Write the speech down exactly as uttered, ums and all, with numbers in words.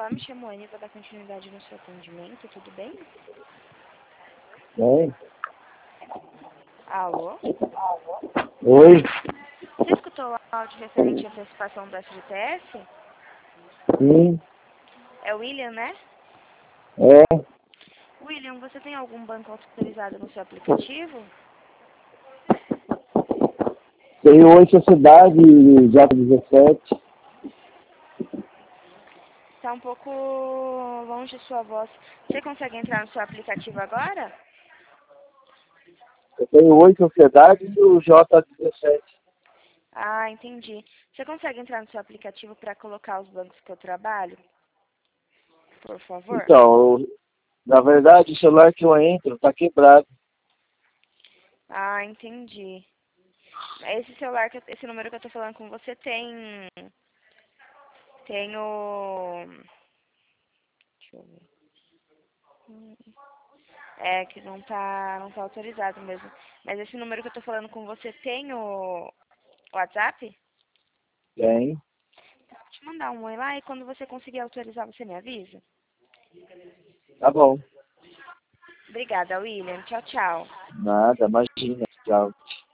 Olá, me chamo Anne, vou dar continuidade no seu atendimento, tudo bem? Oi? Alô? Oi? Você escutou o áudio referente à antecipação do F G T S? Sim, É o William, né? é. William, você tem algum banco autorizado no seu aplicativo? Tenho Oi Sociedade, J dezessete. Está um pouco longe sua voz. Você consegue entrar no seu aplicativo agora? Eu tenho Oi Sociedade e o J dezessete. Ah, entendi. Você consegue entrar no seu aplicativo para colocar os bancos que eu trabalho? Por favor? Então, eu- na verdade, o celular que eu entro tá quebrado. Ah, entendi. Esse celular, que eu- esse número que eu tô falando com você tem... Tem o... Deixa eu ver. Hum, É que não tá, não tá autorizado mesmo. Mas esse número que eu tô falando com você tem o WhatsApp? Tem. Vou te mandar um oi lá e quando você conseguir autorizar, você me avisa. Tá bom. Obrigada, William. Tchau, tchau. Nada, imagina. Tchau.